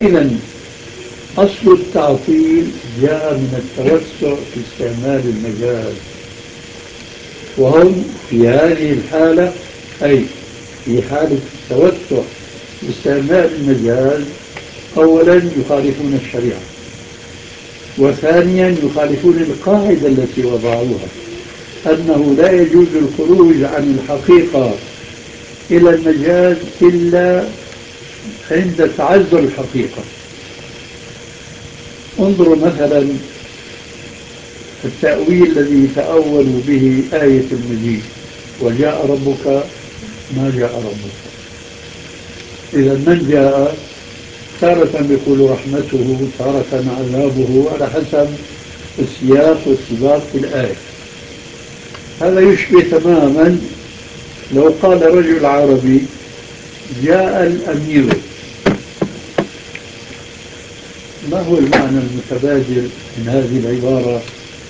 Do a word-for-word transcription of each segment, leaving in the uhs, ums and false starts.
إذا أصل التعطيل جاء من التوسع في استعمال المجاز، وهم في هذه الحالة أي في حالة التوسع في استعمال المجاز أولا يخالفون الشريعة، وثانيا يخالفون القاعدة التي وضعوها أنه لا يجوز الخروج عن الحقيقة إلى المجاز إلا عند تعذر الحقيقة. انظروا مثلا التأويل الذي تأولوا به آية المجيء وجاء ربك ما جاء ربك. إذا من جاء تارة يقول رحمته، تارة عذابه، على حسب السياق والسباق في الآية. هذا يشبه تماما لو قال رجل عربي جاء الأمير. ما هو المعنى المتبادل من هذه العبارة؟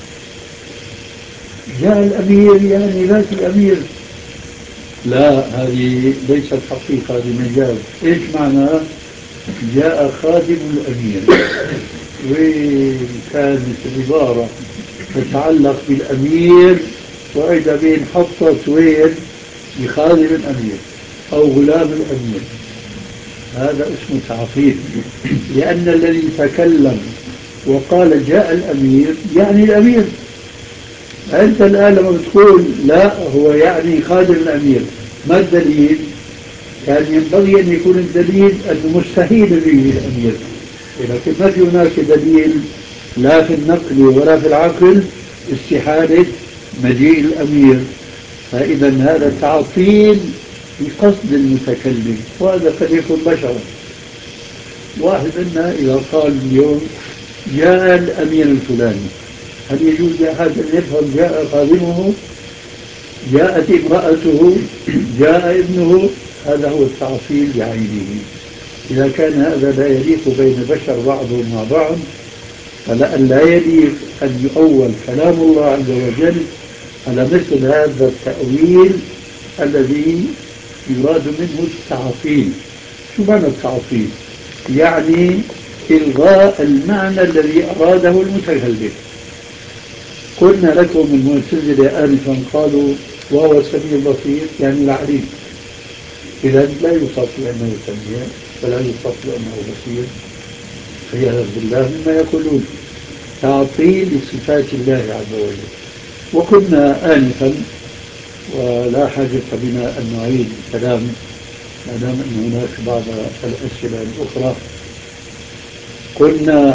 جاء الأمير يعني ذات الأمير. لا، هذه ليست حقيقة، هذه مجاز. إيش معنى جاء خادم الأمير؟ وين كانت العبارة تتعلق بالأمير وإذا بين حطت وين بخادم الأمير أو غلام الأمير؟ هذا اسمه تعطيل، لأن الذي تكلم وقال جاء الأمير يعني الأمير. أنت الآن لما بتقول لا هو يعني خادم الأمير، ما الدليل؟ كان ينبغي أن يكون الدليل أنه مستحيل يجي الأمير، ولكن ما في هناك دليل لا في النقل ولا في العقل استحالة مجيء الأمير. فإذا هذا تعطيل بقصد المتكلم، وهذا قد يكون بشرا. واحد منا إذا قال اليوم جاء الأمير الفلاني، هل يجوز لأحد أن يفهم جاء خادمه، جاءت امرأته، جاء ابنه؟ هذا هو التعطيل بعينه. إذا كان هذا لا يليق بين بشر بعضهم مع بعض، فلأن لا يليق أن يؤول كلام الله عز وجل على مثل هذا التأويل الذي يراد منه التعطيل. شو معنى التعطيل؟ يعني إلغاء المعنى الذي أراده المتكلم. قلنا لكم المعتزلة آنفا قالوا وهو السميع البصير يعني العليم، إذا لا يوصف بأنه سميع ولا يوصف بأنه بصير، عياذا بالله مما يقولون تعطيل لصفات الله عز وجل. وقلنا آنفا ولا حاجة بنا أن نعيد الكلام ما دام أن هناك بعض الأسئلة الأخرى. قلنا